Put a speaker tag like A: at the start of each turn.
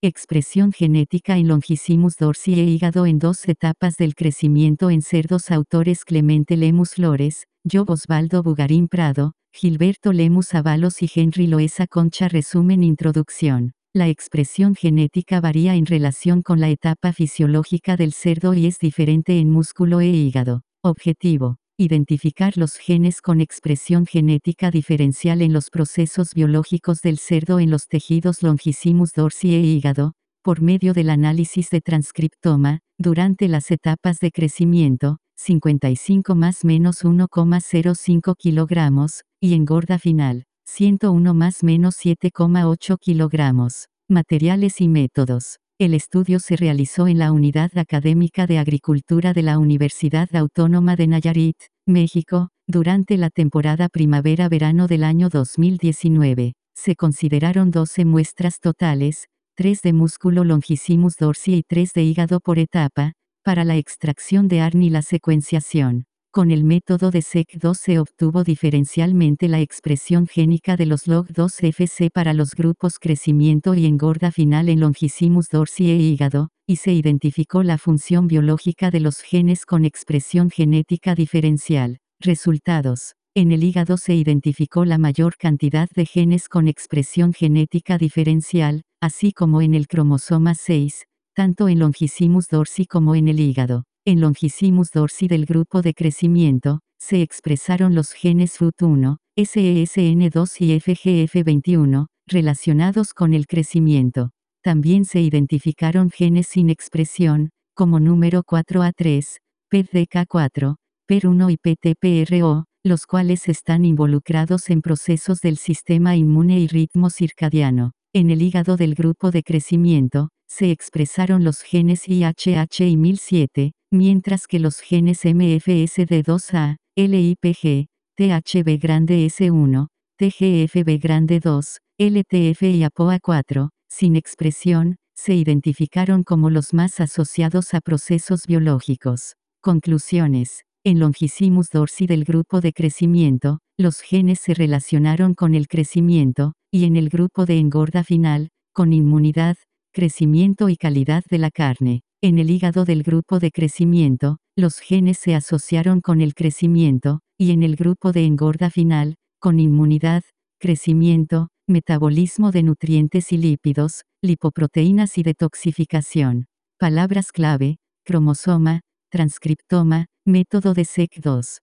A: Expresión genética en Longicimus dorsi e hígado en 2 etapas del crecimiento en cerdos. Autores: Clemente Lemus Flores, Job Osvaldo Bugarín Prado, Gilberto Lemus Avalos y Henry Loesa Concha. Resumen. Introducción. La expresión genética varía en relación con la etapa fisiológica del cerdo y es diferente en músculo e hígado. Objetivo: identificar los genes con expresión genética diferencial en los procesos biológicos del cerdo en los tejidos Longicimus dorsi e hígado, por medio del análisis de transcriptoma, durante las etapas de crecimiento, 55 más menos 1,05 kilogramos, y engorda final, 101 más menos 7,8 kilogramos. Materiales y métodos. El estudio se realizó en la Unidad Académica de Agricultura de la Universidad Autónoma de Nayarit, México, durante la temporada primavera-verano del año 2019. Se consideraron 12 muestras totales, 3 de músculo Longicimus dorsi y 3 de hígado por etapa, para la extracción de ARN y la secuenciación. Con el método de SEQ2 se obtuvo diferencialmente la expresión génica de los log2-FC para los grupos crecimiento y engorda final en Longicimus dorsi e hígado, y se identificó la función biológica de los genes con expresión genética diferencial. Resultados. En el hígado se identificó la mayor cantidad de genes con expresión genética diferencial, así como en el cromosoma 6, tanto en Longicimus dorsi como en el hígado. En Longicimus dorsi del grupo de crecimiento, se expresaron los genes FUT1, SESN2 y FGF21, relacionados con el crecimiento. También se identificaron genes sin expresión, como número 4A3, PDK4, PER1 y PTPRO, los cuales están involucrados en procesos del sistema inmune y ritmo circadiano. En el hígado del grupo de crecimiento, se expresaron los genes IHH y MIL7, mientras que los genes MFSD2A, LIPG, THB grande S1, TGFB grande 2, LTF y APOA4, sin expresión, se identificaron como los más asociados a procesos biológicos. Conclusiones. En Longicimus dorsi del grupo de crecimiento, los genes se relacionaron con el crecimiento, y en el grupo de engorda final, con inmunidad, crecimiento y calidad de la carne. En el hígado del grupo de crecimiento, los genes se asociaron con el crecimiento, y en el grupo de engorda final, con inmunidad, crecimiento, metabolismo de nutrientes y lípidos, lipoproteínas y detoxificación. Palabras clave: cromosoma, transcriptoma, método de SEQ2.